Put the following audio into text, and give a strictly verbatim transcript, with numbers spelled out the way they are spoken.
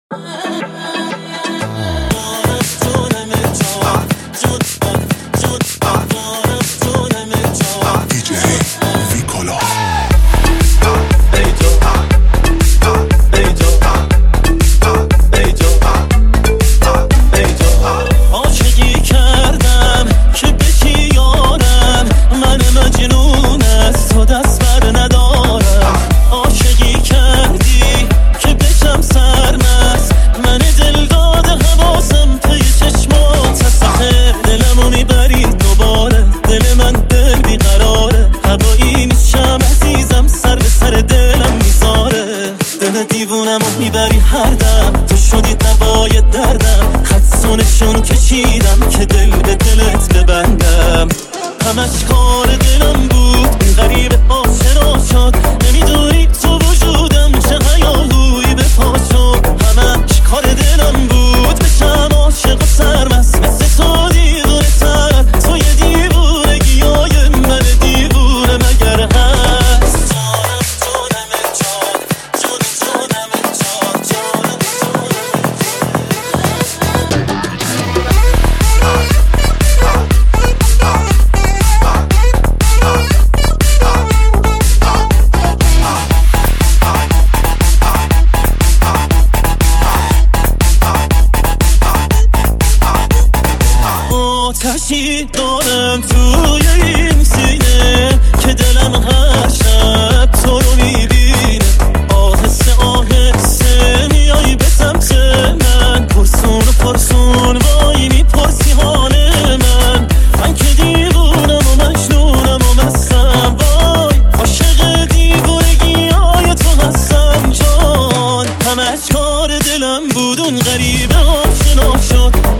دیوونم و میبری هر دم، تو شدی دوای دردم. خدسونشون کشیدم که دل به دلت ببندم. همش کار دلم بود، این غریب آشنا شد. نمیدونی تو وجودم چه هیاهویی به پا شد. همش کار دلم بود، بشم عاشق و سرمست مثل تو دیوونه تر. تو یه دیوونگی های من دیوونه مگر هست؟ آتشی دارم توی این سینه که دلم هر شب تو رو میبینه. آهسته آهسته میایی به سمت من، پرسون و پرسون وای میپرسی حال من. من که دیوونم و مجنونم و مستم، وای عاشق دیوونگی های تو هستم جان. همش کار دلم بود، اون غریبه آشنا شد.